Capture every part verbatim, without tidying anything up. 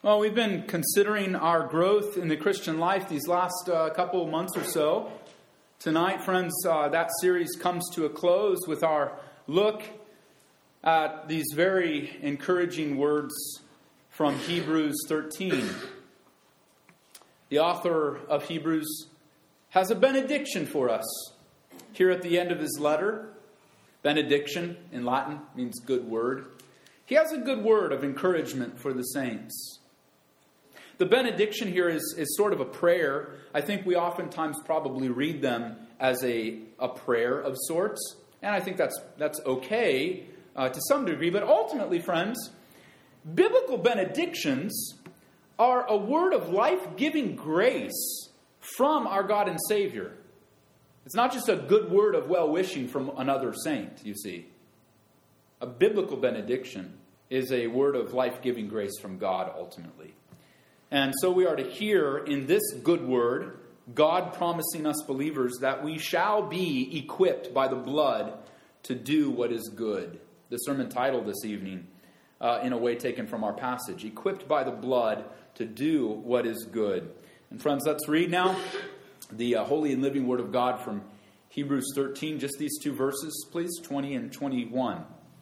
Well, we've been considering our growth in the Christian life these last uh, couple of months or so. Tonight, friends, uh, that series comes to a close with our look at these very encouraging words from Hebrews thirteen. The author of Hebrews has a benediction for us here at the end of his letter. Benediction in Latin means good word. He has a good word of encouragement for the saints. The benediction here is, is sort of a prayer. I think we oftentimes probably read them as a, a prayer of sorts. And I think that's, that's okay uh, to some degree. But ultimately, friends, biblical benedictions are a word of life-giving grace from our God and Savior. It's not just a good word of well-wishing from another saint, you see. A biblical benediction is a word of life-giving grace from God, ultimately. And so we are to hear in this good word, God promising us believers that we shall be equipped by the blood to do what is good. The sermon title this evening, uh, in a way taken from our passage, equipped by the blood to do what is good. And friends, let's read now the uh, holy and living word of God from Hebrews thirteen, just these two verses, please, twenty and twenty-one.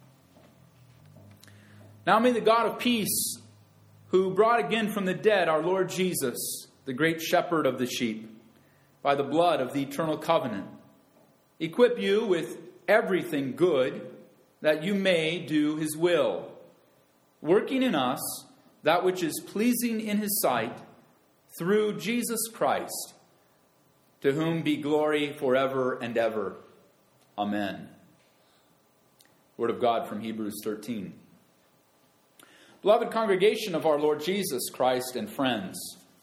Now may the God of peace, who brought again from the dead our Lord Jesus, the great shepherd of the sheep, by the blood of the eternal covenant, equip you with everything good, that you may do his will, working in us that which is pleasing in his sight, through Jesus Christ, to whom be glory forever and ever. Amen. Word of God from Hebrews thirteen. Beloved congregation of our Lord Jesus Christ and friends,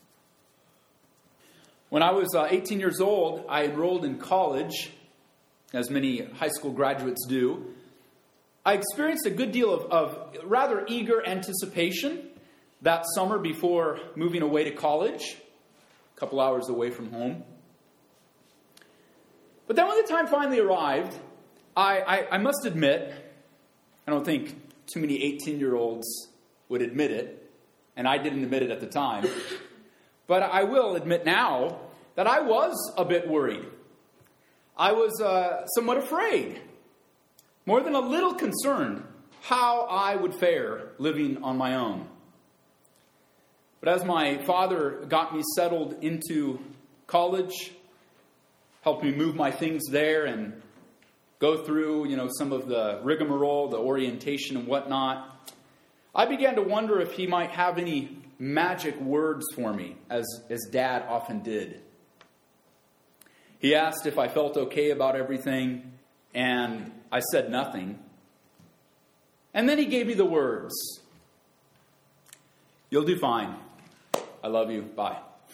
when I was uh, eighteen years old, I enrolled in college, as many high school graduates do. I experienced a good deal of, of rather eager anticipation that summer before moving away to college, a couple hours away from home. But then when the time finally arrived, I, I, I must admit, I don't think too many eighteen-year-olds would admit it, and I didn't admit it at the time, but I will admit now that I was a bit worried. I was uh, somewhat afraid, more than a little concerned, how I would fare living on my own. But as my father got me settled into college, helped me move my things there and go through, you know, some of the rigmarole, the orientation and whatnot, I began to wonder if he might have any magic words for me, as, as Dad often did. He asked if I felt okay about everything, and I said nothing. And then he gave me the words, "You'll do fine. I love you. Bye."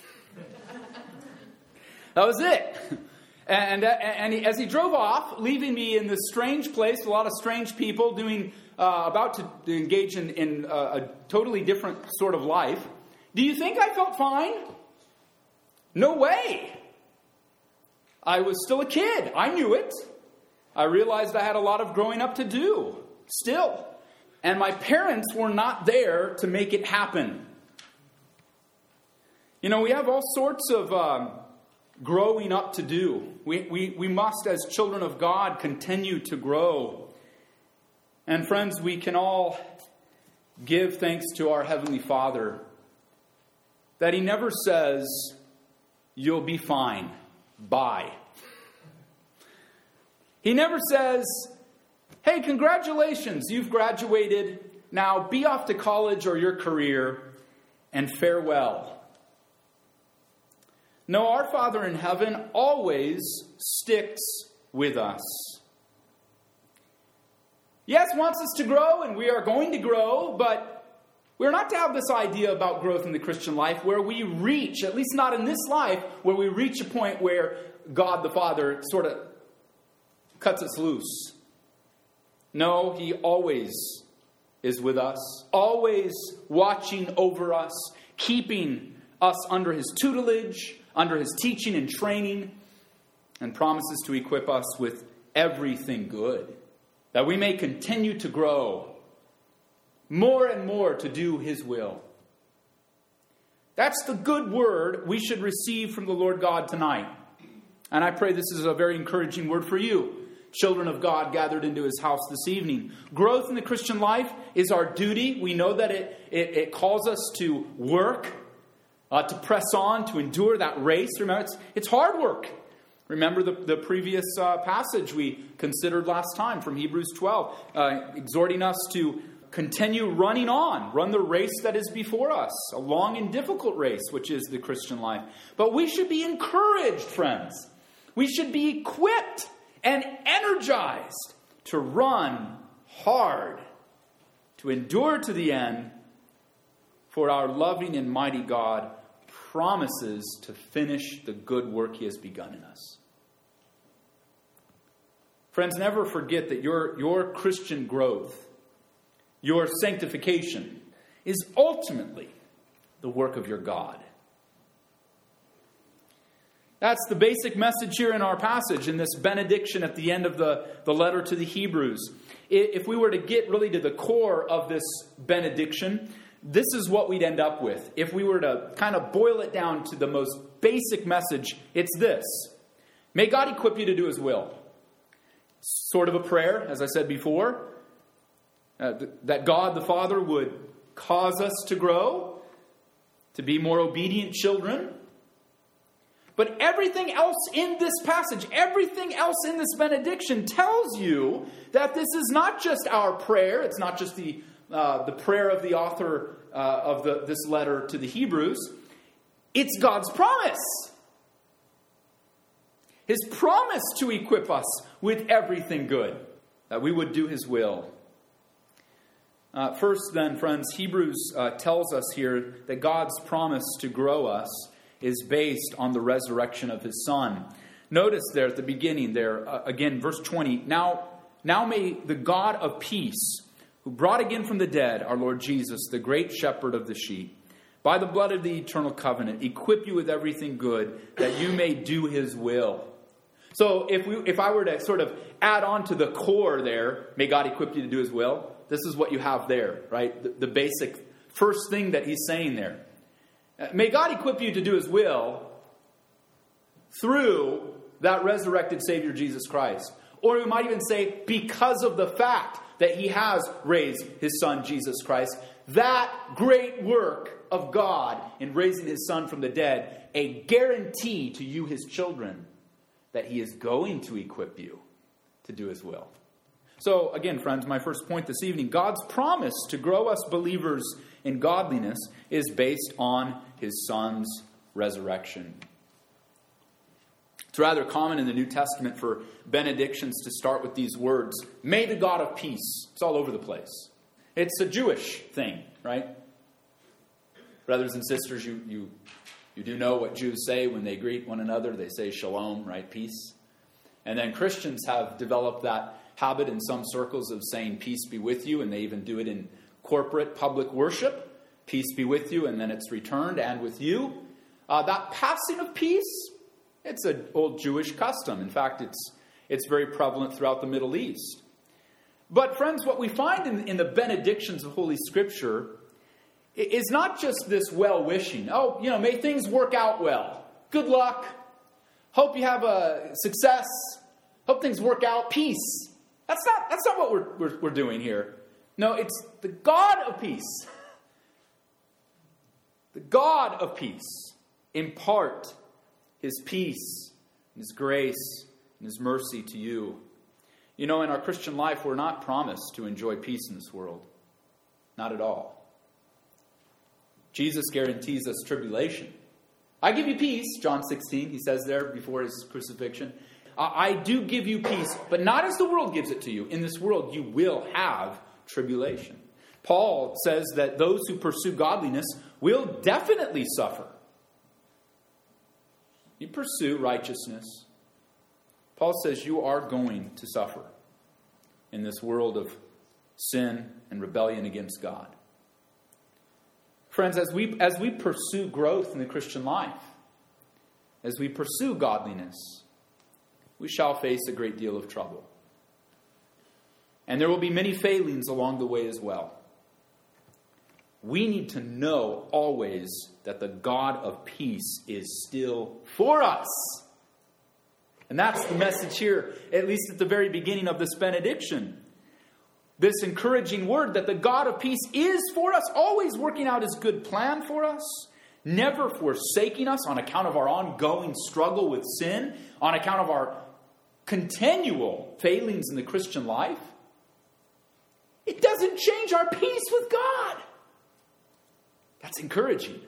That was it. And, and he, as he drove off, leaving me in this strange place, a lot of strange people doing, uh, about to engage in, in a, a totally different sort of life, do you think I felt fine? No way. I was still a kid. I knew it. I realized I had a lot of growing up to do, still. And my parents were not there to make it happen. You know, we have all sorts of um, growing up to do. We, we, we must, as children of God, continue to grow. And friends, we can all give thanks to our Heavenly Father that He never says, "You'll be fine. Bye." He never says, "Hey, congratulations, you've graduated. Now be off to college or your career, and farewell." No, our Father in heaven always sticks with us. Yes, wants us to grow, and we are going to grow, but we're not to have this idea about growth in the Christian life where we reach, at least not in this life, where we reach a point where God the Father sort of cuts us loose. No, He always is with us, always watching over us, keeping us under His tutelage, under His teaching and training, and promises to equip us with everything good, that we may continue to grow more and more to do His will. That's the good word we should receive from the Lord God tonight. And I pray this is a very encouraging word for you, children of God gathered into his house this evening. Growth in the Christian life is our duty. We know that it, it, it calls us to work, uh, to press on, to endure that race. Remember, it's, it's hard work. Remember the, the previous uh, passage we considered last time from Hebrews twelve, uh, exhorting us to continue running on, run the race that is before us, a long and difficult race, which is the Christian life. But we should be encouraged, friends. We should be equipped and energized to run hard, to endure to the end, for our loving and mighty God promises to finish the good work he has begun in us. Friends, never forget that your, your Christian growth, your sanctification, is ultimately the work of your God. That's the basic message here in our passage, in this benediction at the end of the, the letter to the Hebrews. If we were to get really to the core of this benediction, this is what we'd end up with. If we were to kind of boil it down to the most basic message, it's this. May God equip you to do his will. Sort of a prayer, as I said before, uh, th- that God the Father would cause us to grow, to be more obedient children. But everything else in this passage, everything else in this benediction tells you that this is not just our prayer. It's not just the uh, the prayer of the author uh, of the, this letter to the Hebrews. It's God's promise. His promise to equip us with everything good, that we would do his will. Uh, first then, friends, Hebrews uh, tells us here that God's promise to grow us is based on the resurrection of his Son. Notice there at the beginning there, uh, again, verse twenty, Now, now may the God of peace, who brought again from the dead our Lord Jesus, the great shepherd of the sheep, by the blood of the eternal covenant, equip you with everything good, that you may do his will. So if we, if I were to sort of add on to the core there, may God equip you to do his will, this is what you have there, right? The, the basic first thing that he's saying there. May God equip you to do his will through that resurrected Savior, Jesus Christ. Or we might even say, because of the fact that he has raised his Son, Jesus Christ, that great work of God in raising his Son from the dead, a guarantee to you, his children, that he is going to equip you to do his will. So, again, friends, my first point this evening, God's promise to grow us believers in godliness is based on his Son's resurrection. It's rather common in the New Testament for benedictions to start with these words, may the God of peace. It's all over the place. It's a Jewish thing, right? Brothers and sisters, you, you, you do know what Jews say when they greet one another. They say shalom, right? Peace. And then Christians have developed that habit in some circles of saying peace be with you, and they even do it in corporate public worship. Peace be with you, and then it's returned, and with you. Uh, that passing of peace, it's an old Jewish custom. In fact, it's it's very prevalent throughout the Middle East. But friends, what we find in, in the benedictions of Holy Scripture is not just this well-wishing. Oh, you know, may things work out well. Good luck. Hope you have a success. Hope things work out. Peace. That's not that's not what we're we're, we're doing here. No, it's the God of peace. The God of peace impart his peace, and his grace, and his mercy to you. You know, in our Christian life, we're not promised to enjoy peace in this world. Not at all. Jesus guarantees us tribulation. I give you peace, John sixteen, he says there before his crucifixion. I do give you peace, but not as the world gives it to you. In this world, you will have tribulation. Paul says that those who pursue godliness will definitely suffer. You pursue righteousness. Paul says you are going to suffer in this world of sin and rebellion against God. Friends, as we, as we pursue growth in the Christian life, as we pursue godliness, we shall face a great deal of trouble. And there will be many failings along the way as well. we need to know always that the God of peace is still for us. And that's the message here, at least at the very beginning of this benediction. This encouraging word that the God of peace is for us, always working out his good plan for us, never forsaking us on account of our ongoing struggle with sin, on account of our continual failings in the Christian life. It doesn't change our peace with God. That's encouraging.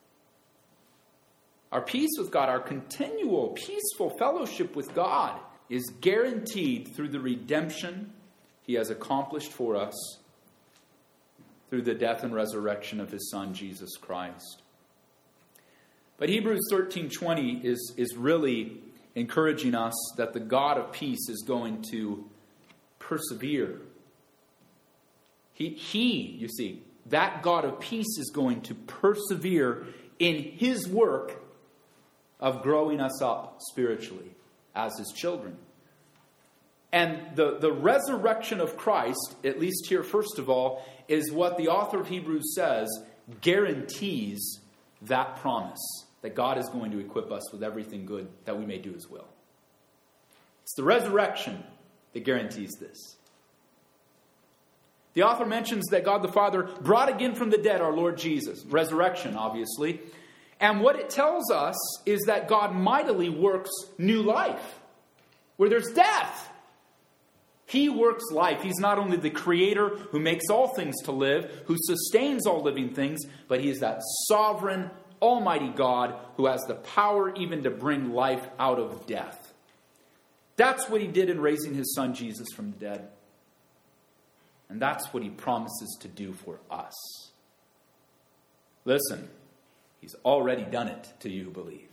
Our peace with God, our continual peaceful fellowship with God is guaranteed through the redemption he has accomplished for us through the death and resurrection of his Son, Jesus Christ. But Hebrews thirteen twenty is, is really encouraging us that the God of peace is going to persevere. He, he, you see, that God of peace is going to persevere in his work of growing us up spiritually as his children. And the, the resurrection of Christ, at least here first of all, is what the author of Hebrews says guarantees that promise, that God is going to equip us with everything good that we may do his will. It's the resurrection that guarantees this. The author mentions that God the Father brought again from the dead our Lord Jesus. Resurrection, obviously. And what it tells us is that God mightily works new life where there's death. He works life. He's not only the creator who makes all things to live, who sustains all living things, but he is that sovereign, almighty God who has the power even to bring life out of death. That's what he did in raising his Son Jesus from the dead. And that's what he promises to do for us. Listen, he's already done it to you who believe.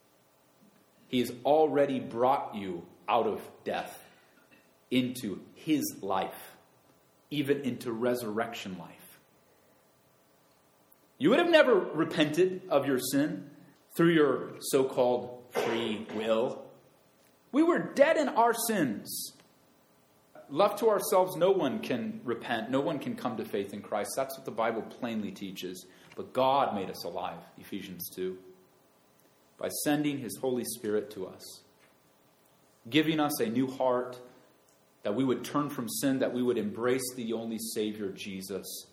He has already brought you out of death into his life, even into resurrection life. You would have never repented of your sin through your so-called free will. We were dead in our sins. Left to ourselves, no one can repent. No one can come to faith in Christ. That's what the Bible plainly teaches. But God made us alive, Ephesians two, by sending his Holy Spirit to us, giving us a new heart, that we would turn from sin, that we would embrace the only Savior, Jesus,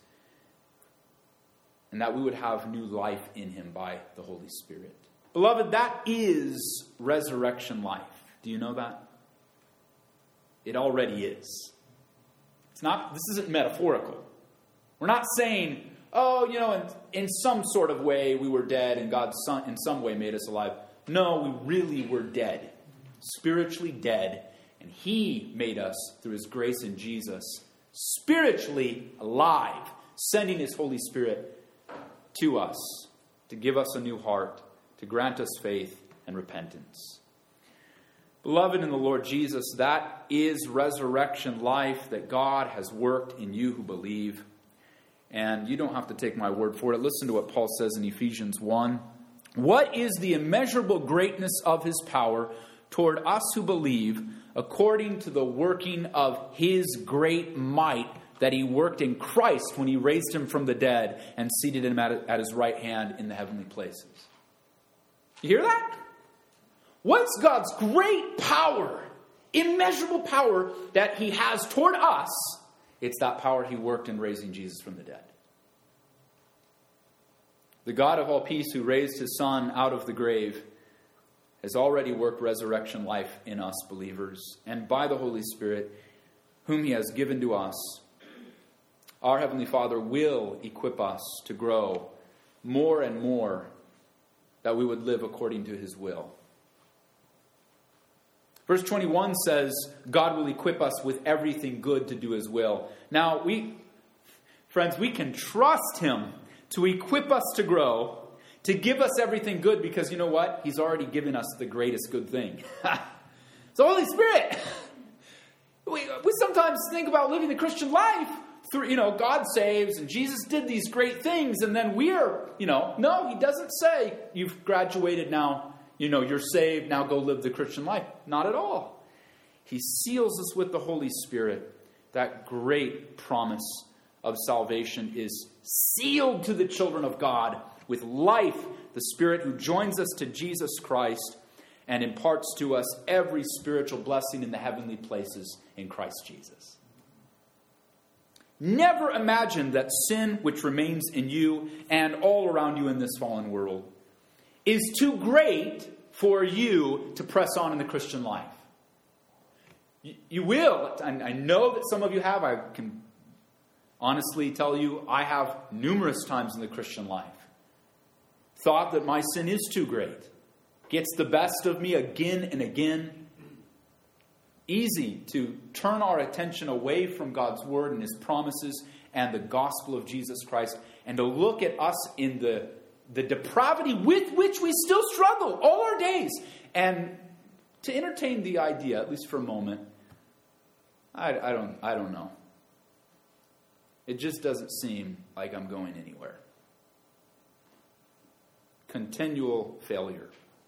and that we would have new life in him by the Holy Spirit. Beloved, that is resurrection life. Do you know that? It already is. It's not, this isn't metaphorical. We're not saying, oh, you know, in, in some sort of way we were dead and God son, in some way made us alive. No, we really were dead. Spiritually dead. And he made us, through his grace in Jesus, spiritually alive, sending his Holy Spirit to us to give us a new heart, to grant us faith and repentance. Beloved in the Lord Jesus, that is resurrection life that God has worked in you who believe. And you don't have to take my word for it. Listen to what Paul says in Ephesians one. What is the immeasurable greatness of his power toward us who believe, according to the working of his great might that he worked in Christ when he raised him from the dead and seated him at, at his right hand in the heavenly places? You hear that? What's God's great power, immeasurable power that he has toward us? It's that power he worked in raising Jesus from the dead. The God of all peace who raised his Son out of the grave has already worked resurrection life in us believers. And by the Holy Spirit, whom he has given to us, our Heavenly Father will equip us to grow more and more, that we would live according to his will. Verse twenty-one says, God will equip us with everything good to do his will. Now, we, friends, we can trust him to equip us to grow, to give us everything good, because you know what? He's already given us the greatest good thing. It's the Holy Spirit. We, we sometimes think about living the Christian life through, you know, God saves and Jesus did these great things, and then we're, you know, no, he doesn't say you've graduated now. You know, you're saved, now go live the Christian life. Not at all. He seals us with the Holy Spirit, that great promise of salvation is sealed to the children of God with life, the Spirit who joins us to Jesus Christ and imparts to us every spiritual blessing in the heavenly places in Christ Jesus. Never imagine that sin which remains in you and all around you in this fallen world is too great for you to press on in the Christian life. You, you will. I know that some of you have. I can honestly tell you, I have numerous times in the Christian life thought that my sin is too great. Gets the best of me again and again. Easy to turn our attention away from God's Word and His promises and the gospel of Jesus Christ, and to look at us in the, the depravity with which we still struggle all our days, and to entertain the idea, at least for a moment, I, I don't, I don't know. It just doesn't seem like I'm going anywhere. Continual failure.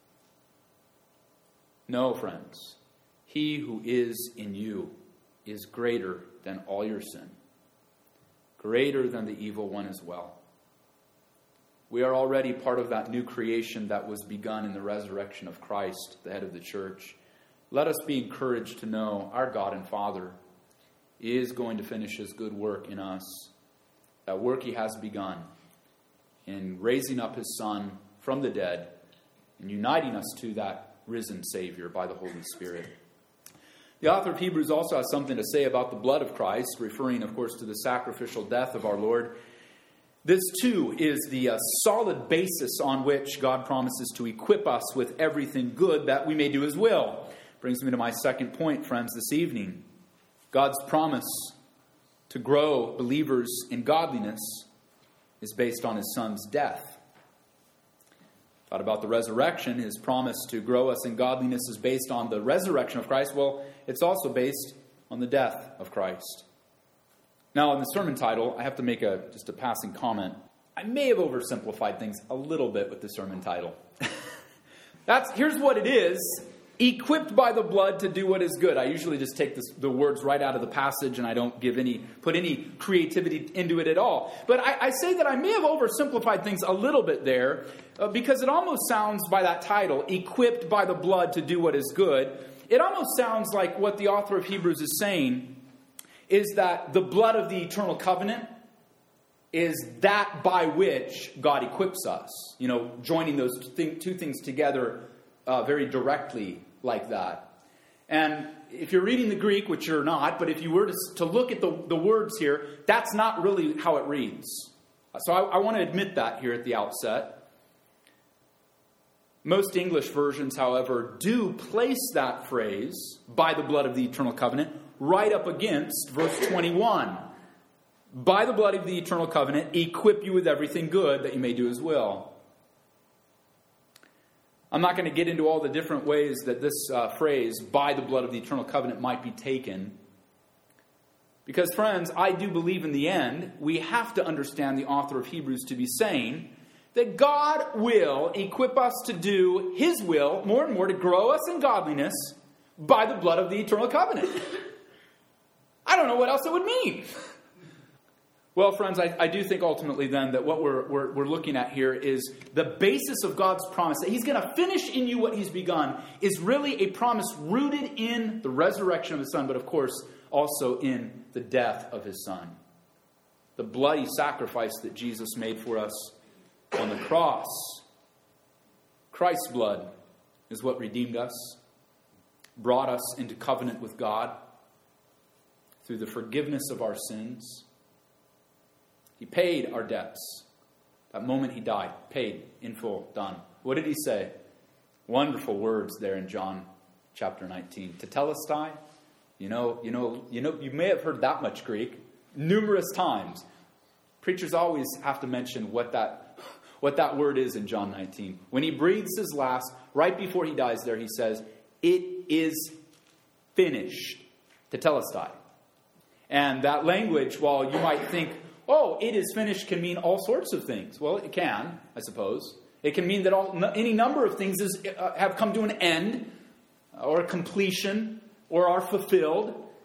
No, friends. He who is in you is greater than all your sin. Greater than the evil one as well. We are already part of that new creation that was begun in the resurrection of Christ, the head of the church. Let us be encouraged to know our God and Father is going to finish His good work in us. That work He has begun in raising up His Son from the dead and uniting us to that risen Savior by the Holy Spirit. The author of Hebrews also has something to say about the blood of Christ, referring, of course, to the sacrificial death of our Lord. This, too, is the uh, solid basis on which God promises to equip us with everything good that we may do His will. Brings me to my second point, friends, this evening. God's promise to grow believers in godliness is based on His Son's death. Thought about the resurrection. His promise to grow us in godliness is based on the resurrection of Christ. Well, it's also based on the death of Christ. Now, in the sermon title, I have to make a just a passing comment. I may have oversimplified things a little bit with the sermon title. That's here's what it is. Equipped by the blood to do what is good. I usually just take this, the words right out of the passage, and I don't give any put any creativity into it at all. But I, I say that I may have oversimplified things a little bit there, uh, because it almost sounds by that title, equipped by the blood to do what is good. It almost sounds like what the author of Hebrews is saying is that the blood of the eternal covenant is that by which God equips us. You know, joining those th- two things together uh, very directly like that. And if you're reading the Greek, which you're not, but if you were to, to look at the, the words here, that's not really how it reads. So I, I want to admit that here at the outset. Most English versions, however, do place that phrase, by the blood of the eternal covenant, right up against verse twenty-one. By the blood of the eternal covenant, equip you with everything good that you may do His will. I'm not going to get into all the different ways that this uh, phrase, by the blood of the eternal covenant, might be taken. Because, friends, I do believe in the end, we have to understand the author of Hebrews to be saying that God will equip us to do His will more and more to grow us in godliness by the blood of the eternal covenant. I don't know what else it would mean. Well, friends, I, I do think ultimately then that what we're, we're, we're looking at here is the basis of God's promise, that He's going to finish in you what He's begun, is really a promise rooted in the resurrection of His Son, but of course also in the death of His Son. The bloody sacrifice that Jesus made for us on the cross. Christ's blood is what redeemed us, brought us into covenant with God through the forgiveness of our sins. He paid our debts. That moment He died, paid in full, done. What did He say? Wonderful words there in John chapter nineteen. Tetelestai. You know, you know, you know, you may have heard that much Greek numerous times. Preachers always have to mention what that what that word is in John nineteen. When He breathes His last, right before He dies there, He says, "It is finished." Tetelestai. And that language, while you might think, oh, it is finished, can mean all sorts of things. Well, it can, I suppose. It can mean that all, any number of things is, uh, have come to an end, or completion, or are fulfilled.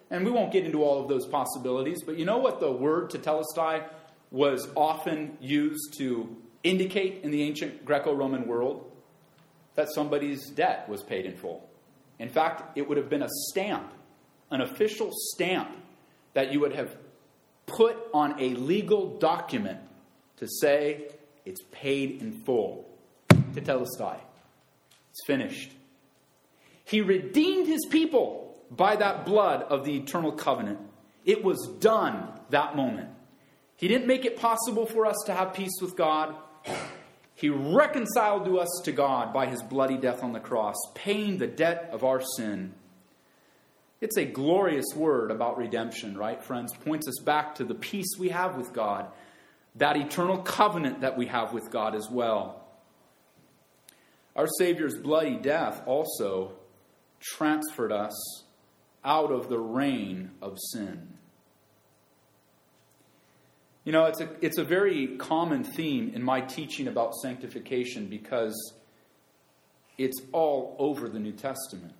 And we won't get into all of those possibilities, but you know what the word tetelestai was often used to indicate in the ancient Greco-Roman world? That somebody's debt was paid in full. In fact, it would have been a stamp, an official stamp that you would have put on a legal document to say it's paid in full. Tetelestai. It's finished. He redeemed his people by that blood of the eternal covenant. It was done that moment. He didn't make it possible for us to have peace with God. He reconciled to us to God by his bloody death on the cross, paying the debt of our sin. It's a glorious word about redemption, right, friends? Points us back to the peace we have with God, that eternal covenant that we have with God as well. Our Savior's bloody death also transferred us out of the reign of sin. You know, it's a, it's a very common theme in my teaching about sanctification because it's all over the New Testament.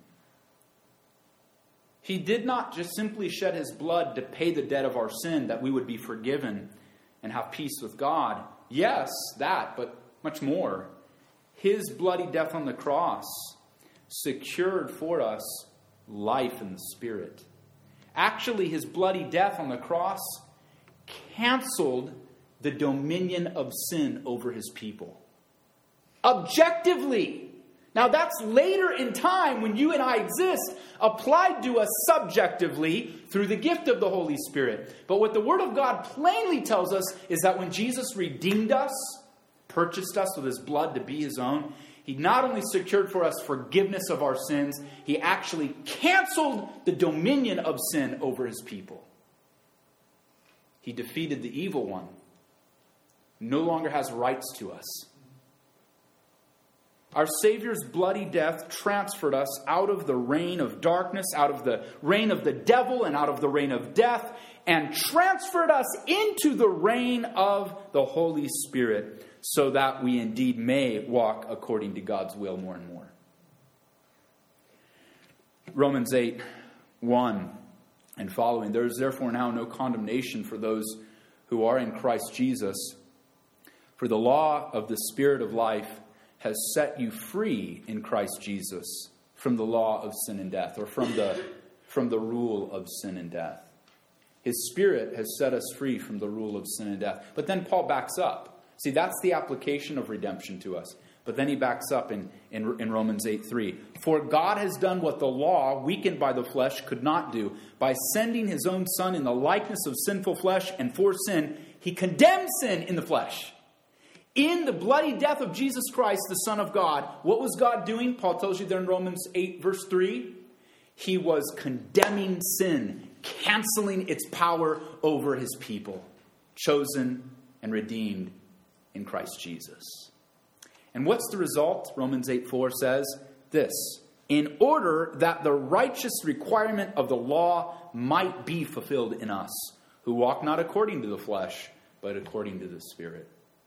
He did not just simply shed his blood to pay the debt of our sin that we would be forgiven and have peace with God. Yes, that, but much more. His bloody death on the cross secured for us life in the Spirit. Actually, his bloody death on the cross canceled the dominion of sin over his people. Objectively. Now that's later in time when you and I exist, applied to us subjectively through the gift of the Holy Spirit. But what the Word of God plainly tells us is that when Jesus redeemed us, purchased us with his blood to be his own, he not only secured for us forgiveness of our sins, he actually canceled the dominion of sin over his people. He defeated the evil one. No longer has rights to us. Our Savior's bloody death transferred us out of the reign of darkness, out of the reign of the devil, and out of the reign of death, and transferred us into the reign of the Holy Spirit, so that we indeed may walk according to God's will more and more. Romans eight, one and following. There is therefore now no condemnation for those who are in Christ Jesus. For the law of the Spirit of life has set you free in Christ Jesus from the law of sin and death, or from the, from the rule of sin and death. His Spirit has set us free from the rule of sin and death. But then Paul backs up. See, that's the application of redemption to us. But then he backs up in, in, in Romans eight three. For God has done what the law, weakened by the flesh, could not do. By sending his own Son in the likeness of sinful flesh, and for sin, he condemned sin in the flesh. In the bloody death of Jesus Christ, the Son of God, what was God doing? Paul tells you there in Romans eight, verse three. He was condemning sin, canceling its power over his people, chosen and redeemed in Christ Jesus. And what's the result? Romans eight four says this: in order that the righteous requirement of the law might be fulfilled in us, who walk not according to the flesh, but according to the Spirit.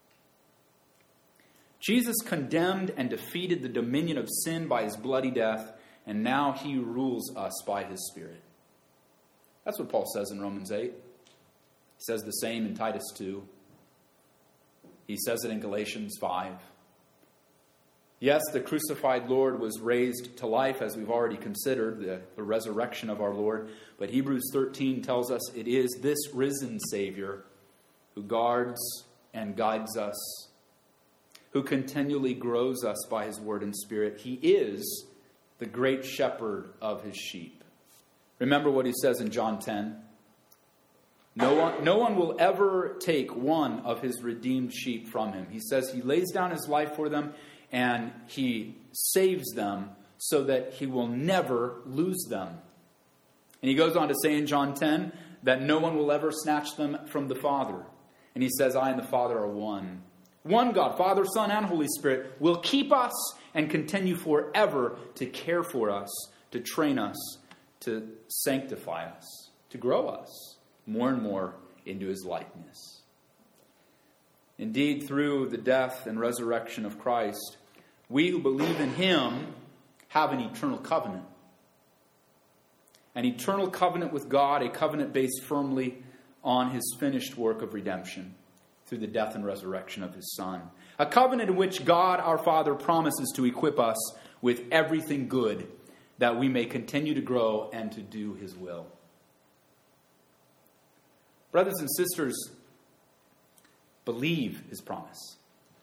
Jesus condemned and defeated the dominion of sin by his bloody death, and now he rules us by his Spirit. That's what Paul says in Romans eight. He says the same in Titus two. He says it in Galatians five. Yes, the crucified Lord was raised to life, as we've already considered, the, the resurrection of our Lord. But Hebrews thirteen tells us it is this risen Savior who guards and guides us, who continually grows us by his word and Spirit. He is the great shepherd of his sheep. Remember what he says in John ten. No one, no one will ever take one of his redeemed sheep from him. He says he lays down his life for them, and he saves them so that he will never lose them. And he goes on to say in John ten that no one will ever snatch them from the Father. And he says, I and the Father are one. One God, Father, Son, and Holy Spirit, will keep us and continue forever to care for us, to train us, to sanctify us, to grow us more and more into his likeness. Indeed, through the death and resurrection of Christ, we who believe in him have an eternal covenant. an eternal covenant with God, a covenant based firmly on his finished work of redemption through the death and resurrection of his Son. A covenant in which God our Father promises to equip us with everything good that we may continue to grow and to do his will. Brothers and sisters, believe his promise,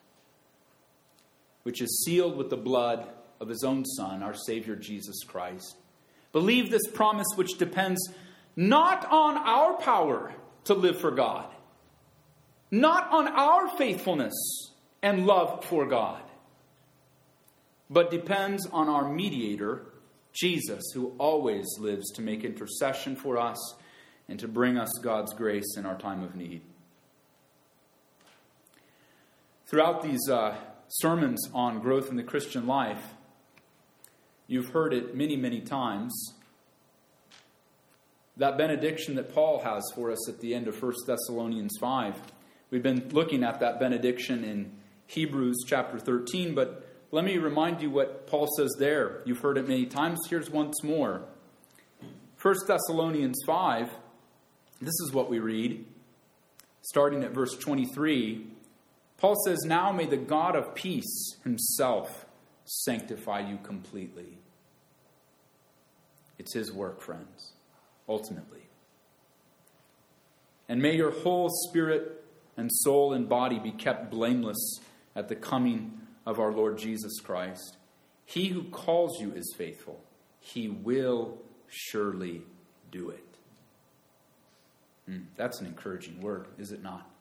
which is sealed with the blood of his own Son, our Savior Jesus Christ. Believe this promise, which depends not on our power to live for God, not on our faithfulness and love for God, but depends on our mediator, Jesus, who always lives to make intercession for us and to bring us God's grace in our time of need. Throughout these uh, sermons on growth in the Christian life, you've heard it many, many times. That benediction that Paul has for us at the end of First Thessalonians five. We've been looking at that benediction in Hebrews chapter thirteen, but let me remind you what Paul says there. You've heard it many times. Here's once more. First Thessalonians five, this is what we read, starting at verse twenty-three. Paul says, "Now may the God of peace himself sanctify you completely." It's his work, friends, ultimately. "And may your whole spirit and soul and body be kept blameless at the coming of our Lord Jesus Christ. He who calls you is faithful. He will surely do it." Mm, that's an encouraging word, is it not?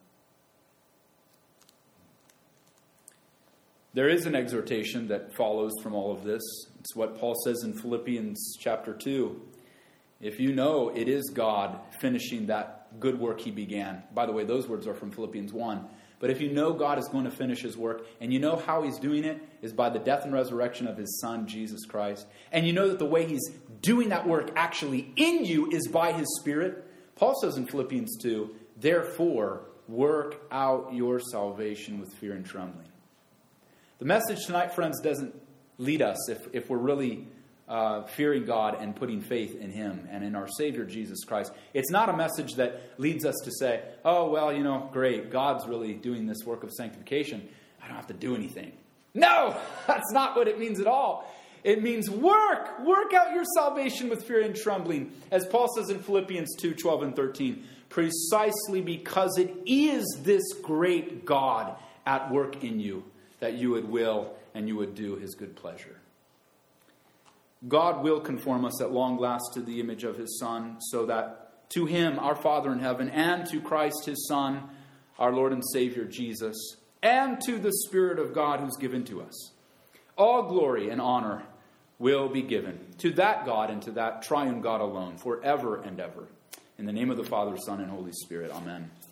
There is an exhortation that follows from all of this. It's what Paul says in Philippians chapter two. If you know it is God finishing that good work he began. By the way, those words are from Philippians one. But if you know God is going to finish his work, and you know how he's doing it is by the death and resurrection of his Son, Jesus Christ, and you know that the way he's doing that work actually in you is by his Spirit, Paul says in Philippians two, "Therefore, work out your salvation with fear and trembling." The message tonight, friends, doesn't lead us if, if we're really uh, fearing God and putting faith in him and in our Savior, Jesus Christ. It's not a message that leads us to say, oh, well, you know, great, God's really doing this work of sanctification. I don't have to do anything. No, that's not what it means at all. It means work. Work out your salvation with fear and trembling. As Paul says in Philippians two, twelve and thirteen, precisely because it is this great God at work in you, that you would will and you would do his good pleasure. God will conform us at long last to the image of his Son, so that to him, our Father in heaven, and to Christ his Son, our Lord and Savior Jesus, and to the Spirit of God who's given to us, all glory and honor will be given to that God and to that triune God alone, forever and ever. In the name of the Father, Son, and Holy Spirit. Amen.